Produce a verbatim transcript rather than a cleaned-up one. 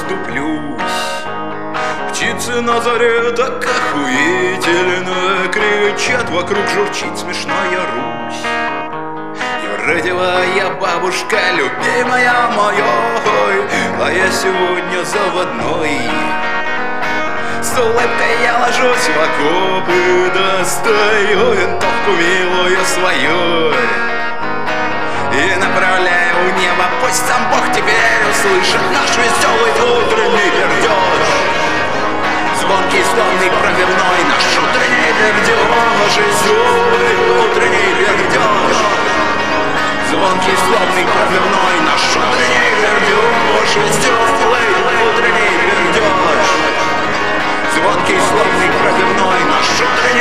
вдуплюсь. Птицы на заре так охуительно кричат, вокруг журчит смешная Русь. Юродивая бабушка, любимая моей, а я сегодня заводной. С улыбкой я ложусь в окопы, достаю винтовку милую свою и направляю в небо. Пусть сам Бог теперь услышит наш веселый утренний пердеж. Звонкий, славный, пробивной наш утренний пердеж. Веселый утренний пердеж. Звонкий, славный, пробивной наш утренний пердеж. Веселый утренний пердеж. Звонкий, славный, пробивной наш утренний